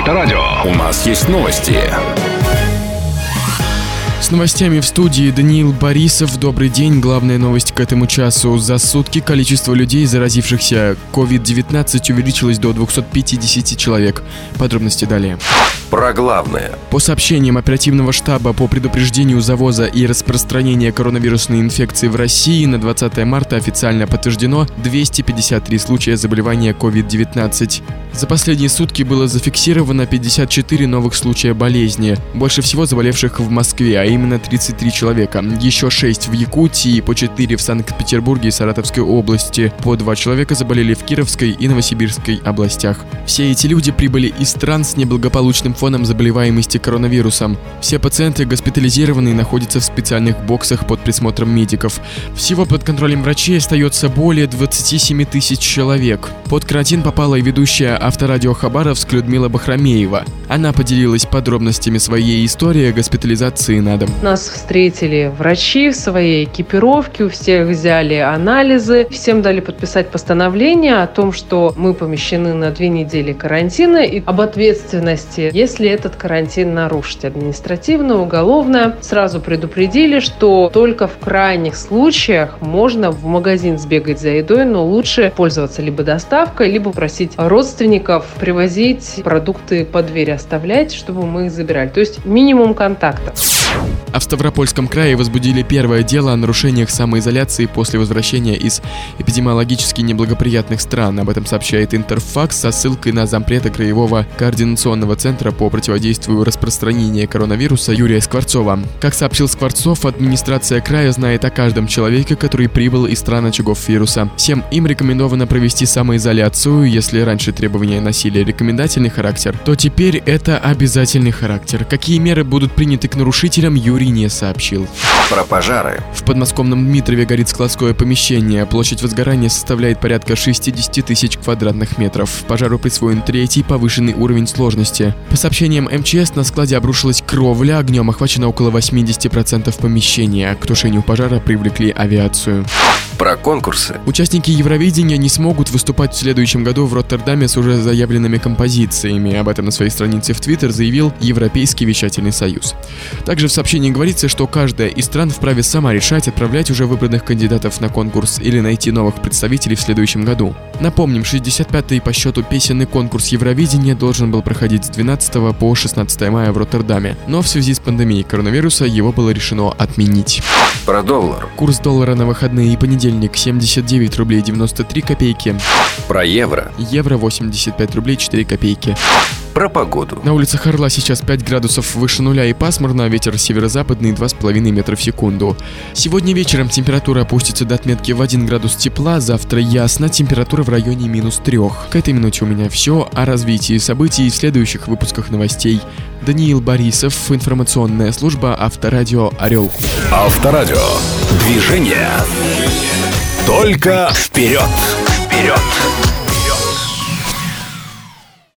Авторадио. У нас есть новости. С новостями в студии Даниил Борисов. Добрый день. Главная новость к этому часу. За сутки количество людей, заразившихся COVID-19, увеличилось до 250 человек. Подробности далее. Про главное. По сообщениям оперативного штаба по предупреждению завоза и распространения коронавирусной инфекции в России, на 20 марта официально подтверждено 253 случая заболевания COVID-19. За последние сутки было зафиксировано 54 новых случая болезни. Больше всего заболевших в Москве, а именно 33 человека. Еще 6 в Якутии, по 4 в Санкт-Петербурге и Саратовской области. По 2 человека заболели в Кировской и Новосибирской областях. Все эти люди прибыли из стран с неблагополучным фоном заболеваемости коронавирусом. Все пациенты госпитализированы и находятся в специальных боксах под присмотром медиков. Всего под контролем врачей остается более 27 тысяч человек. Под карантин попала и ведущая Авторадио Хабаровск Людмила Бахрамеева. Она поделилась подробностями своей истории госпитализации на дом. Нас встретили врачи в своей экипировке, у всех взяли анализы, всем дали подписать постановление о том, что мы помещены на 2 недели карантина и об ответственности, если этот карантин нарушить административно, уголовно. Сразу предупредили, что только в крайних случаях можно в магазин сбегать за едой, но лучше пользоваться либо доставкой, либо просить родственников привозить продукты под дверь, оставлять, чтобы мы их забирали. То есть минимум контакта. А в Ставропольском крае возбудили первое дело о нарушениях самоизоляции после возвращения из эпидемиологически неблагоприятных стран. Об этом сообщает Интерфакс со ссылкой на зампреда Краевого координационного центра по противодействию распространению коронавируса Юрия Скворцова. Как сообщил Скворцов, администрация края знает о каждом человеке, который прибыл из стран очагов вируса. Всем им рекомендовано провести самоизоляцию. Если раньше требования носили рекомендательный характер, то теперь это обязательный характер. Какие меры будут приняты к нарушителям, Юрий не сообщил. Про пожары. В подмосковном Дмитрове горит складское помещение. Площадь возгорания составляет порядка 60 тысяч квадратных метров. Пожару присвоен 3-й повышенный уровень сложности. По сообщениям МЧС, на складе обрушилась кровля, огнем охвачено около 80% помещения. К тушению пожара привлекли авиацию. Про конкурсы. Участники Евровидения не смогут выступать в следующем году в Роттердаме с уже заявленными композициями. Об этом на своей странице в Твиттер заявил Европейский вещательный союз. Также в сообщении говорится, что каждая из стран вправе сама решать, отправлять уже выбранных кандидатов на конкурс или найти новых представителей в следующем году. Напомним, 65-й по счету песенный конкурс Евровидения должен был проходить с 12 по 16 мая в Роттердаме, но в связи с пандемией коронавируса его было решено отменить. Про доллар. Курс доллара на выходные и понедельник 79 рублей 93 копейки. Про евро. Евро 85 рублей 4 копейки. Про погоду. На улицах Орла сейчас 5 градусов выше нуля и пасмурно, ветер северо-западный 2,5 метра в секунду. Сегодня вечером температура опустится до отметки в 1 градус тепла, завтра ясно, температура в районе -3. К этой минуте у меня все. О развитии событий в следующих выпусках новостей. Даниил Борисов, информационная служба Авторадио Орел. Авторадио. Движение. Только вперед. Вперед.